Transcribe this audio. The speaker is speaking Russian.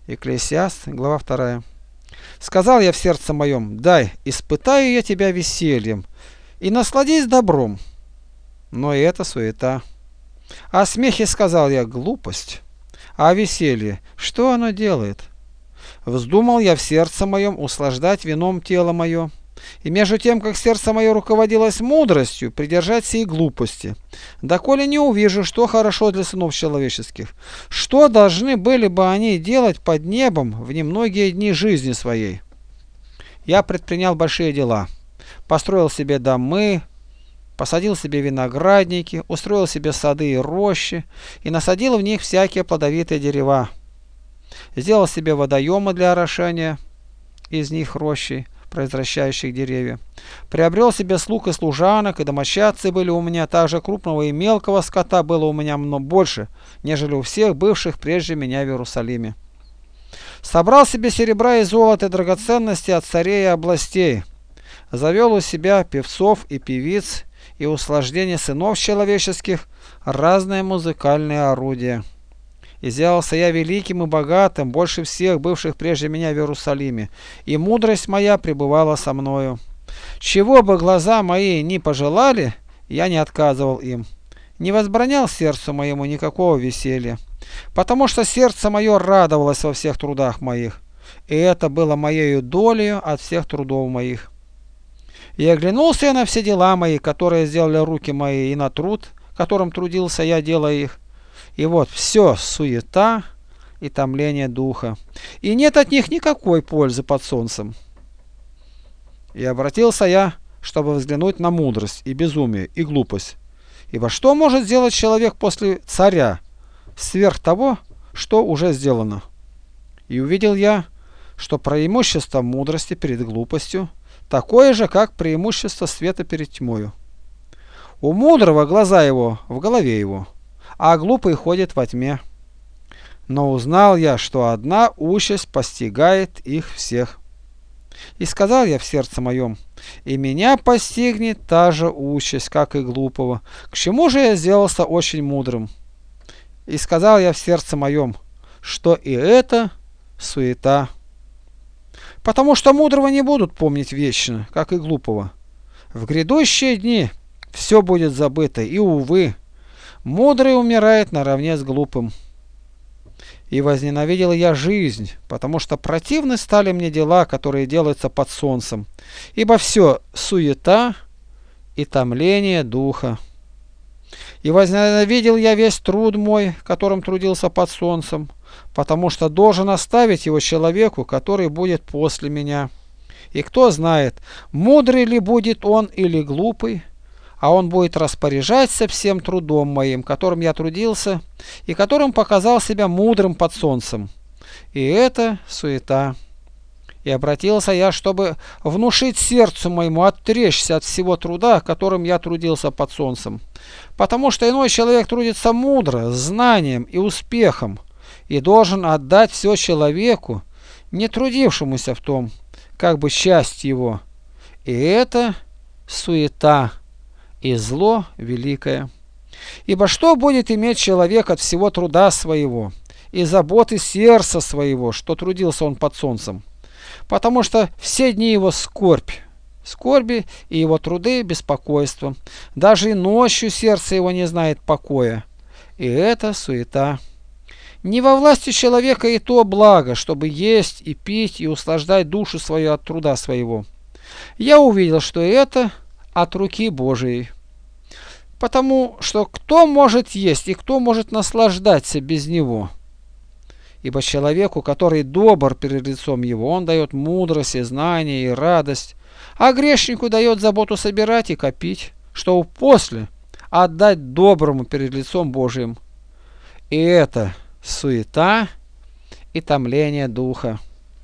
Екклесиаст, глава 2. Сказал я в сердце моем: дай, испытаю я тебя весельем, и насладись добром. Но и это суета. О смехе сказал я: глупость. А о веселье, что оно делает? Вздумал я в сердце моем услаждать вином тело мое, и между тем, как сердце мое руководилось мудростью, придержать сей глупости, доколе не увижу, что хорошо для сынов человеческих, что должны были бы они делать под небом в немногие дни жизни своей. Я предпринял большие дела, построил себе домы, посадил себе виноградники, устроил себе сады и рощи, и насадил в них всякие плодовитые дерева. Сделал себе водоемы для орошения из них рощи, произвращающих деревья. Приобрел себе слуг и служанок, и домочадцы были у меня, также крупного и мелкого скота было у меня много больше, нежели у всех бывших прежде меня в Иерусалиме. Собрал себе серебра и золота и драгоценности от царей и областей. Завел у себя певцов и певиц, и услаждение сынов человеческих разные музыкальные орудия. И сделался я великим и богатым, больше всех бывших прежде меня в Иерусалиме, и мудрость моя пребывала со мною. Чего бы глаза мои ни пожелали, я не отказывал им, не возбранял сердцу моему никакого веселья, потому что сердце мое радовалось во всех трудах моих, и это было моею долею от всех трудов моих. И оглянулся я на все дела мои, которые сделали руки мои, и на труд, которым трудился я, делая их. И вот все суета и томление духа, и нет от них никакой пользы под солнцем. И обратился я, чтобы взглянуть на мудрость и безумие и глупость. Ибо что может сделать человек после царя, сверх того, что уже сделано? И увидел я, что преимущество мудрости перед глупостью такое же, как преимущество света перед тьмою. У мудрого глаза его в голове его, а глупый ходит во тьме. Но узнал я, что одна участь постигает их всех. И сказал я в сердце моем: и меня постигнет та же участь, как и глупого. К чему же я сделался очень мудрым? И сказал я в сердце моем, что и это суета. Потому что мудрого не будут помнить вечно, как и глупого. В грядущие дни все будет забыто, и, увы, мудрый умирает наравне с глупым. И возненавидел я жизнь, потому что противны стали мне дела, которые делаются под солнцем, ибо все суета и томление духа. И возненавидел я весь труд мой, которым трудился под солнцем, потому что должен оставить его человеку, который будет после меня. И кто знает, мудрый ли будет он или глупый, а он будет распоряжаться всем трудом моим, которым я трудился, и которым показал себя мудрым под солнцем. И это суета. И обратился я, чтобы внушить сердцу моему отречься от всего труда, которым я трудился под солнцем. Потому что иной человек трудится мудро, знанием и успехом, и должен отдать все человеку, не трудившемуся в том, как бы часть его. И это суета и зло великое. Ибо что будет иметь человек от всего труда своего и заботы сердца своего, что трудился он под солнцем? Потому что все дни его скорби и его труды беспокойство. Даже и ночью сердце его не знает покоя. И это суета. Не во власти человека и то благо, чтобы есть и пить и услаждать душу свою от труда своего. Я увидел, что это от руки Божией. Потому что кто может есть и кто может наслаждаться без него? Ибо человеку, который добр перед лицом его, он дает мудрость и знание и радость, а грешнику дает заботу собирать и копить, чтобы после отдать доброму перед лицом Божиим. И это суета и томление духа.